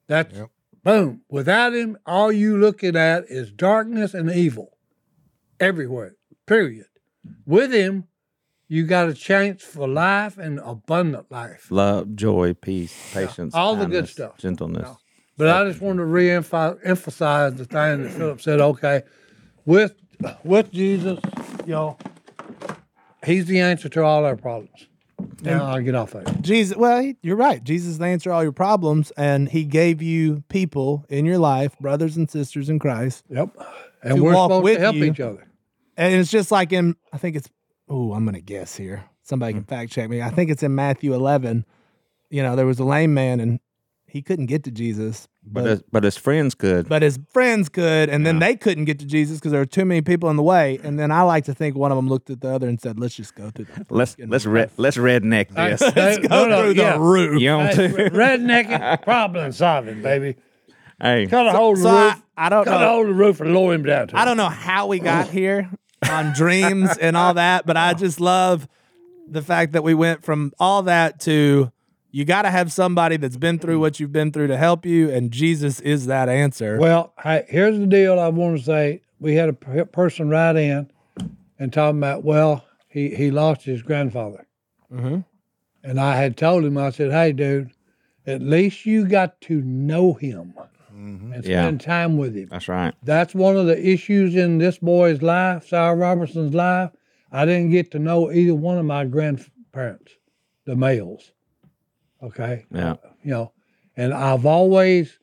That's boom. Without him, all you looking at is darkness and evil everywhere. Period. With him, you got a chance for life and abundant life. Love, joy, peace, patience, all the good kindness, stuff. gentleness. But I just wanted to re-emphasize the thing that Philip said. Okay, with with Jesus, you know, he's the answer to all our problems. Now I'll get off of it. Jesus, well, he- you're right. Jesus is the answer to all your problems, and he gave you people in your life, brothers and sisters in Christ. Yep. And To we're walk supposed with to help you. each other. And it's just like in, I think it's, oh, I'm going to guess here. Somebody can fact check me. I think it's in Matthew eleven. You know, there was a lame man and he couldn't get to Jesus, But but his, but his friends could. but his friends could, and then they couldn't get to Jesus because there were too many people in the way. And then I like to think one of them looked at the other and said, "Let's just go through the let's let's re- let's redneck this. Let's go through the roof." You want Hey, to? redneck problem solving, baby. Hey, Cut a hole in the So I, roof. I don't Cut a know. hole in the roof and lower him down to I it. don't know how we got here on dreams and all that, but I just love the fact that we went from all that to you got to have somebody that's been through what you've been through to help you, and Jesus is that answer. Well, hey, here's the deal I want to say. We had a per- person write in and talking about, well, he, he lost his grandfather. Mm-hmm. And I had told him, I said, hey, dude, at least you got to know him and Yeah. spend time with him. that's right. That's one of the issues in this boy's life, Sarah Robertson's life. I didn't get to know either one of my grandparents, the males. Okay. Yeah. You know, and I've always,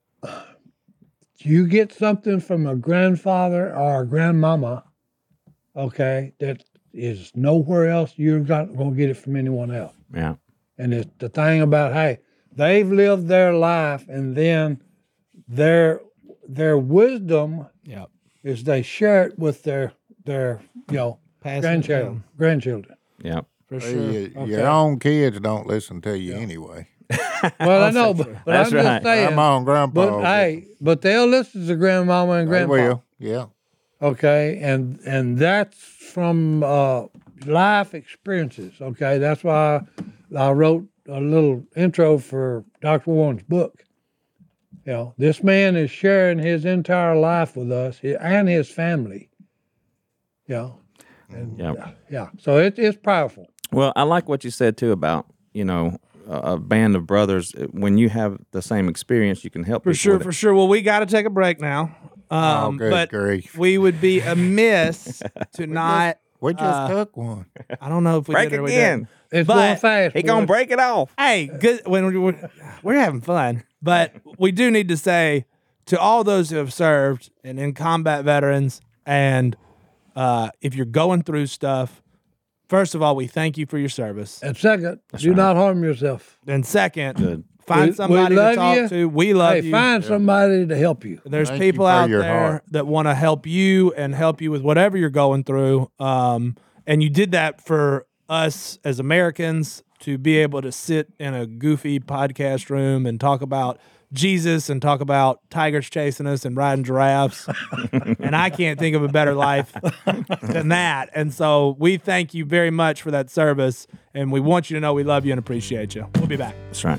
you get something from a grandfather or a grandmama, okay, that is nowhere else. You're not going to get it from anyone else. Yeah. And it's the thing about, hey, they've lived their life, and then their their wisdom Yep. is they share it with their their you know Pass it grandchildren. down. Grandchildren. Yeah. For Hey, sure. y- Okay. Your own kids don't listen to you anyway. Well, I know, but, but That's I'm just right. saying. I'm on grandpa. But hey, but they'll listen to grandmama and They grandpa. will. Yeah. Okay, and and that's from uh, life experiences. Okay, that's why I wrote a little intro for Doctor Warren's book. You know, this man is sharing his entire life with us hi- and his family. You know, and Yeah. yeah, so it, it's powerful. Well, I like what you said too about, you know, a, a band of brothers. uh, When you have the same experience, you can help For people sure, with for it. sure. Well, we got to take a break now. Oh, Um, good but grief. we would be amiss to not. We just uh, took one. I don't know if we Break did or we again. didn't. It's But going fast. He gonna boy. break it off. Hey, good. When we, we're, we're having fun, but we do need to say to all those who have served and in combat veterans, and uh, if you're going through stuff, first of all, we thank you for your service, And second, do not harm yourself. and second, Good. find We- we somebody to love talk you. to. We love Hey, you. find somebody to help you. There's Thank you people for out your there heart. that want to help you and help you with whatever you're going through. Um, and you did that for us as Americans to be able to sit in a goofy podcast room and talk about Jesus and talk about tigers chasing us and riding giraffes. And I can't think of a better life than that. And so we thank you very much for that service. And we want you to know we love you and appreciate you. We'll be back. That's right.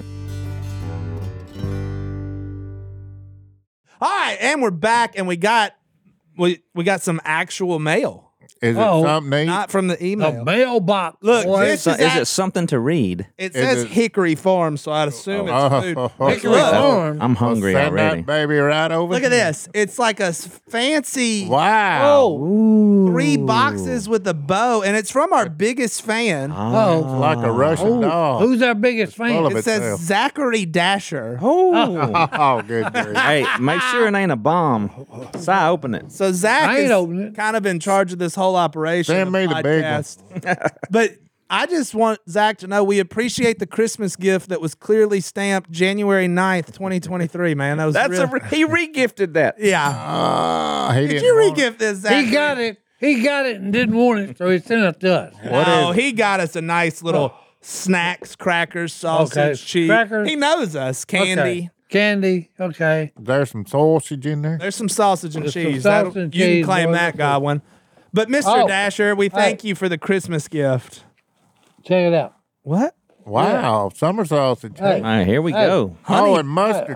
All right, and we're back, and we got we we got some actual mail, Is it Oh, something neat? not from the A email. mailbox. Look, boy. this So, is, is act- it something to read? it is says it- Hickory Farm, so I'd assume Oh, it's food. oh, Hickory Look, Farm. I'm hungry Send already. that baby right over. look at here. this. It's like a s- fancy Wow. three boxes with a bow, and it's from our biggest fan. Oh, It's like a Russian oh, dog. who's our biggest fan? full of It says itself. Zachary Dasher. Oh. Oh, good grief. Hey, make sure it ain't a bomb. Si, open it. So Zach I ain't is opening it. kind of in charge of this whole operation. Send of me the big one. podcast. But I just want Zach to know we appreciate the Christmas gift that was clearly stamped January ninth, twenty twenty-three, man. That was That's real. a re- he re-gifted that. yeah. Ah, he Did didn't you want it. re-gift this, Zach? He got it. He got it and didn't want it, so he sent it to us. What oh, is it? he got us a nice little snacks, crackers, sausage, Okay, cheese. crackers. He knows us. Candy. Okay. Candy. Okay. There's some sausage in there. There's some sausage and There's some cheese. sausage That'll- and you can cheese, claim boy. that, Godwin. But Mister Oh, Dasher, we thank hey. you for the Christmas gift. Check it out. What? Wow, summer sausage. Hey. All right, here we Hey. go. Oh, and mustard.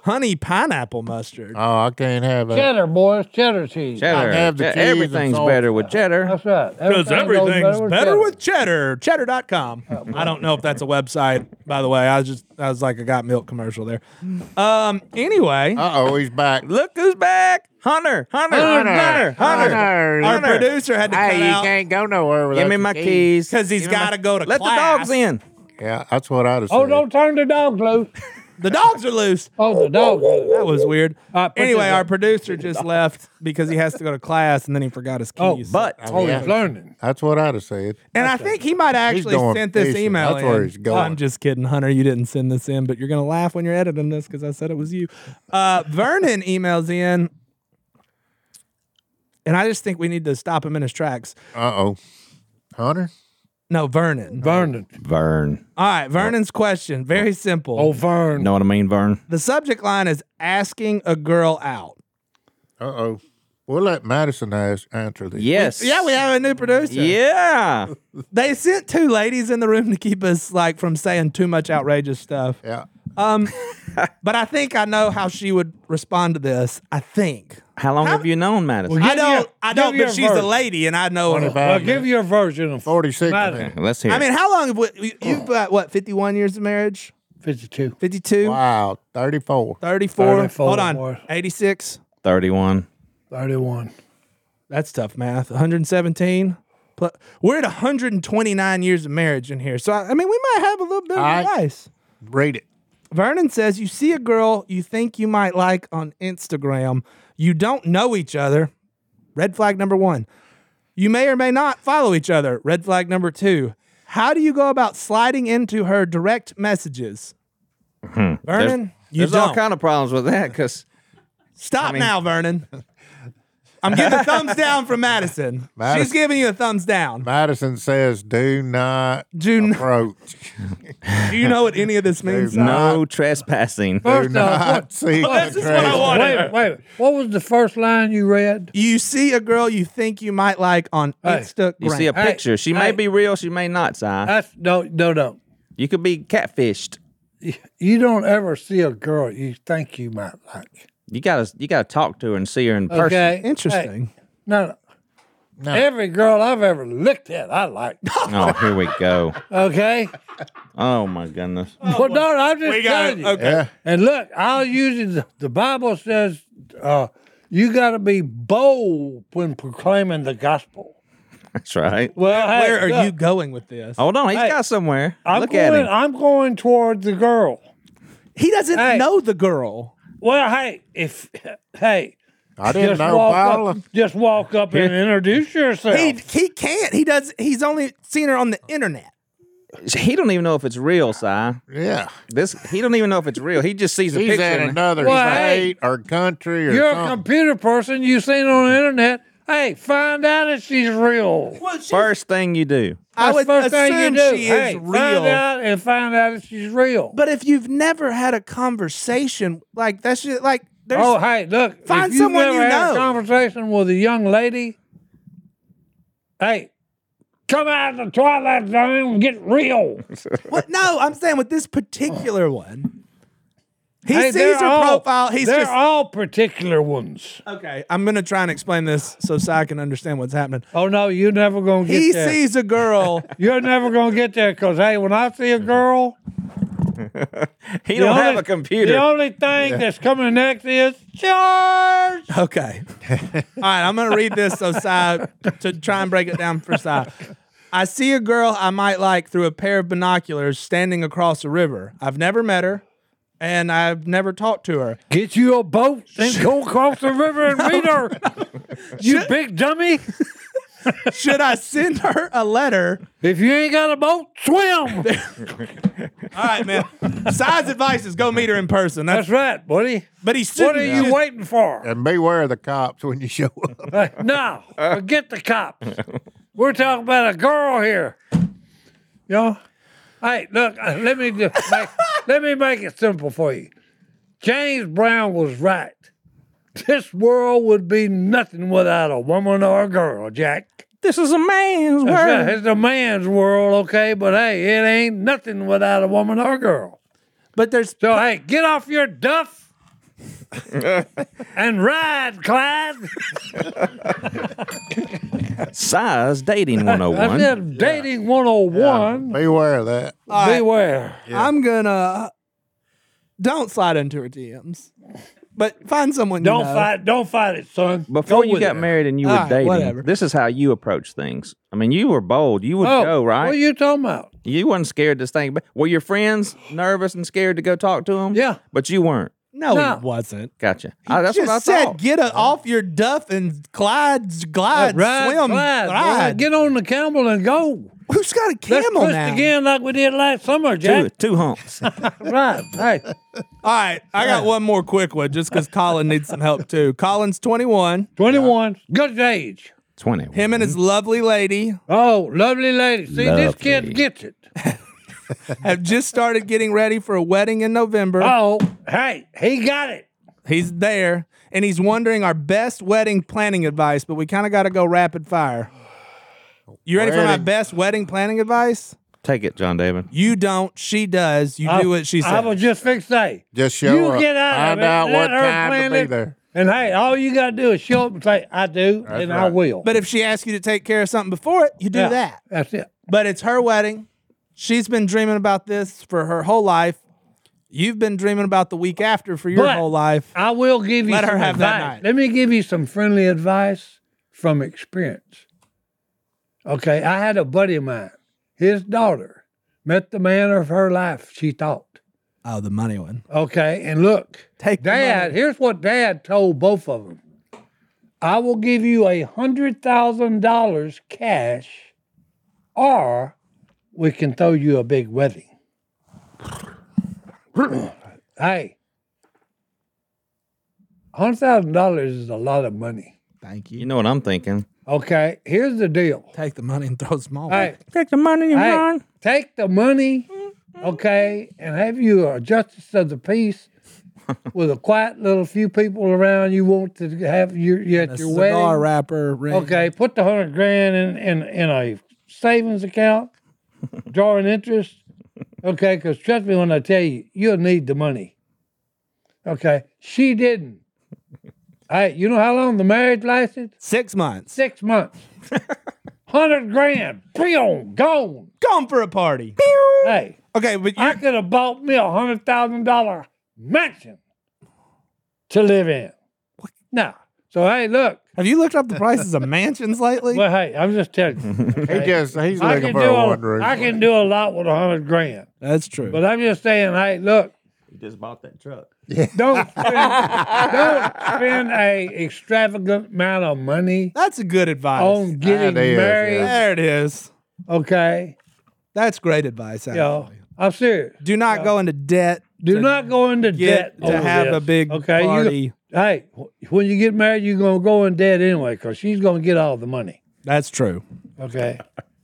honey pineapple mustard. Oh, I can't have that. Cheddar, boys, cheddar cheese. Cheddar. have the Che- cheese and everything's salt. better with cheddar. That's right. Because Everything goes everything's better, cheddar. with cheddar. Cheddar dot com. I don't know if that's a website, by the way. I was just, I was like a got milk commercial there. Um. Anyway, Uh oh, he's back. Look who's back. Hunter. Hunter. Hunter. Hunter. Hunter. our producer had to cut Hey, you out can't go nowhere without Give me your my keys. because he's Give me my- got to go to Let class. the dogs in. Yeah, that's what I'd have said. Oh, don't turn the dogs loose. The dogs are loose. Oh, the dogs. loose. That was weird. All right, put Anyway, this our up. producer just left because he has to go to class and then he forgot his Oh, keys. But Oh, Yeah. he's learning. That's what I'd have said. And I think he might have He's actually going sent this fishing. email That's in. where he's going. I'm just kidding, Hunter. You didn't send this in, but you're gonna laugh when you're editing this because I said it was you. Uh, Vernon emails in, and I just think we need to stop him in his tracks. Uh oh. Hunter? No, Vernon. Vernon. Vern. All right, Vernon's question, very simple. Oh, Vern. Know what I mean, Vern? The subject line is asking a girl out. Uh oh. We'll let Madison ask, answer this. Yes. Yeah, we have a new producer. Yeah. They sent two ladies in the room to keep us like from saying too much outrageous stuff. Yeah. Um, but I think I know how she would respond to this. I think. How long have you known Madison? Well, I Give don't. your- I give don't. your But she's a version. lady, and I know. twenty-five. Well, give your version of forty-six. Madison. Let's hear I it. mean, how long have we, you, you've got what? fifty-one years of marriage? fifty-two. fifty-two? Wow. thirty-four. thirty-four? thirty-four, Hold on. boy. eighty-six? thirty-one. thirty-one. That's tough math. one hundred seventeen? Pl- We're at one hundred twenty-nine years of marriage in here. So, I I mean, we might have a little bit of I- advice. Read it. Vernon says, you see a girl you think you might like on Instagram. You don't know each other. Red flag number one. You may or may not follow each other. Red flag number two. How do you go about sliding into her direct messages? Vernon, you There's all don't. kind of problems with that because Stop now, Vernon. I'm getting a thumbs down from Madison. Madison. She's giving you a thumbs down. Madison says, do not Do, n- approach. do you know what any of this means? Dude, no trespassing. do First off, not see this the is what I trash. want. wait, wait. What was the first line you read? You see a girl you think you might like on Hey, Instagram. You see a Hey, picture. She hey. may be real. She may not, Si. That's no, no, no. You could be catfished. You don't ever see a girl you think you might like. You gotta you gotta talk to her and see her in person. Okay. Interesting. Hey, no, no. No. Every girl I've ever looked at, I like. Oh, here we go. Okay. Oh my goodness. well, no, I'm just We got telling it. you. Okay. Yeah. And look, I'll use it. The Bible says uh, you got to be bold when proclaiming the gospel. That's right. Well, hey, Where are look, you going with this? Hold on, he's Hey, got somewhere. I'm Look going, at him. I'm going toward the girl. He doesn't Hey. know the girl. Well, hey, if hey, I didn't just know, walk Paula. up, just walk up and introduce yourself. He he can't. He does. He's only seen her on the internet. He don't even know if it's real, Si. Yeah. This he don't even know if it's real. He just sees a He's picture. in and- another Well, hey, state or country or You're a something. computer person. You seen it on the internet. Hey, find out if she's real. First thing you do. I That's would the first thing you assume do. she hey, is Find real. out and find out if she's real. But if you've never had a conversation like that's just, like there's Oh, hey, look. Find if you've someone never you had know. a conversation with a young lady, hey, come out of the twilight zone and get real. what? No, I'm saying with this particular one. He Hey, sees they're her all- profile. He's they're just all particular ones. okay. I'm gonna try and explain this so Si can understand what's happening. Oh no, you're never gonna get He there. sees a girl. You're never gonna get there because hey, when I see a girl, He the don't only, have a computer. The only thing that's coming next is George. Okay. All right, I'm gonna read this so Si to try and break it down for Si. I see a girl I might like through a pair of binoculars standing across a river. I've never met her, and I've never talked to her. Get you a boat and go across the river and meet her. You big dummy. Should I send her a letter? If you ain't got a boat, swim. All right, man. Si's advice is go meet her in person. That's, That's right, buddy. but he's What are you waiting for? And beware of the cops when you show up. Hey, no, forget the cops. We're talking about a girl here. You know? Hey, look, uh, let me just make, let me make it simple for you. James Brown was right. This world would be nothing without a woman or a girl, Jack. This is a man's That's world. right. It's a man's world, okay? But hey, it ain't nothing without a woman or a girl. But there's So hey, get off your duff and ride, Clyde. Size dating one oh I one. said dating one oh one. Beware of that. All right, Beware. I'm gonna don't slide into her D Ms, but find someone. Don't you know. fight. Don't fight it, son. Before Go you with got it. married and you All were right, dating, whatever. this is how you approach things. I mean, you were bold. You would Oh, go, right? what are you talking about? You wasn't scared to think. But were your friends nervous and scared to go talk to them? Yeah. But you weren't. No, No. he wasn't. Gotcha. Ah, that's Just what I said, thought. get a, off your duff and glide, glide, ride, swim, Clyde, boy. ride. Get on the camel and go. Who's got a Let's camel twist now? again like we did last summer, Two, Jack. two humps. Right. Hey. All right, I got one more quick one just because Colin needs some help too. Colin's twenty-one. twenty-one. Good age. twenty. Him and his lovely lady Oh, lovely lady. See, this kid Lovely. gets it. have just started getting ready for a wedding in November. Oh, hey, he got it. He's there, and he's wondering our best wedding planning advice, but we kind of got to go rapid fire. You ready for my Wedding. best wedding planning advice? Take it, John David. You don't, she does. You do what she says. I was just fixed to say. Just show You up. get out Find of it. out let what her time plan to be it, there. And hey, all you got to do is show up and say, I do, That's and I right. will. But if she asks you to take care of something before it, you do Yeah, that. That's it. But it's her wedding. She's been dreaming about this for her whole life. You've been dreaming about the week after for your But whole life. I will give you Let her some have that advice. night. Let me give you some friendly advice from experience. Okay, I had a buddy of mine. His daughter met the man of her life, she thought. Oh, the money one. Okay, and look, Take the Dad, money. here's what Dad told both of them. I will give you a hundred thousand dollars cash, or we can throw you a big wedding. Hey, hundred thousand dollars is a lot of money. Thank You you. know what I'm thinking. Okay, here's the deal. Take the money and throw small. Hey, Take the money and hey, run. take the money, okay, and have you a justice of the peace with a quiet little few people around you want to have your, you a at your cigar wedding. wrapper ring. Okay, put the hundred grand in, in, in a savings account, drawing interest. Okay, because trust me when I tell you, you'll need the money. Okay, she didn't. Hey, you know how long the marriage lasted? Six months. Six months. Hundred grand, boom, gone. Gone for a party. Hey, Okay, but I you could have bought me a hundred thousand dollar mansion to live in. No. So hey, look. have you looked up the prices of mansions lately? Well, hey, I'm just telling you. He just he's I looking can for do a a, one room. I can do a lot with a hundred grand. That's true. But I'm just saying, hey, look, You just bought that truck. don't spend, don't spend a extravagant amount of money That's a good advice. on getting That is, married. yeah. There it is. Okay, That's great advice. you Actually. know, I'm serious. Do not go into debt. Do to not go into get debt to over have this, a big okay? You- party. hey, wh- when you get married, you're gonna go in debt anyway, because she's gonna get all the money. That's true. Okay.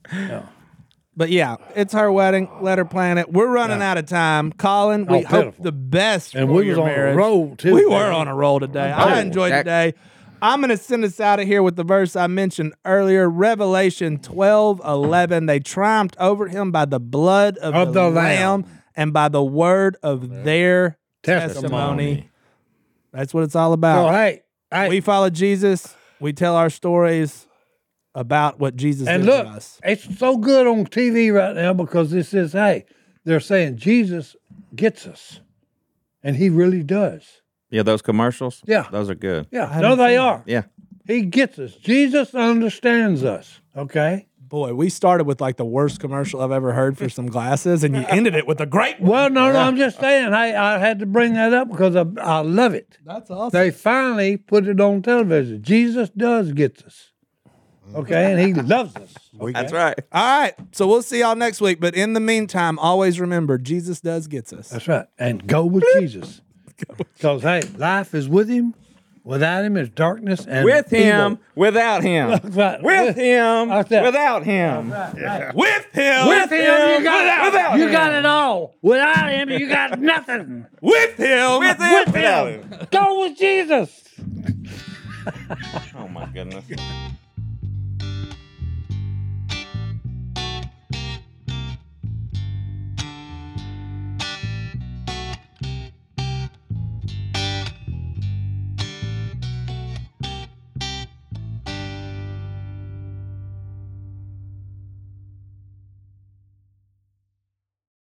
But yeah, it's her wedding. Let her plan it. We're running out of time. Colin, we Oh, hope pitiful. the best And for we your was on a marriage. roll, too, We man. were on a roll today. I enjoyed Jack- today. I'm going to send us out of here with the verse I mentioned earlier, Revelation twelve eleven. They triumphed over him by the blood of, Of the, the Lamb Lamb. and by the word of their testimony. Testimony. That's what it's all So about. hey, hey, We follow Jesus. We tell our stories about what Jesus and did look, for us. it's so good on T V right now because this is hey, they're saying Jesus gets us, and he really does. Yeah, those commercials. Yeah. Those are good. Yeah, haven't no, they seen are. Yeah. He gets us. Jesus understands us. Okay. Boy, we started with like the worst commercial I've ever heard for some glasses, and you ended it with a great one. Well, no, no, I'm just saying. Hey, I had to bring that up because I, I love it. That's awesome. They finally put it on television. Jesus does get us. Okay, and he loves us. That's right. All right. So we'll see y'all next week. But in the meantime, always remember Jesus does gets us. That's right. And go with Jesus. Because, hey, life is with him. Without him is darkness and With him, evil. without him. That's right. With him, That's it. without him. Right. With him. With him, you got, without you him. got it all. Without him, you got nothing. With him. With him, With without him. him. Go with Jesus. Oh my goodness.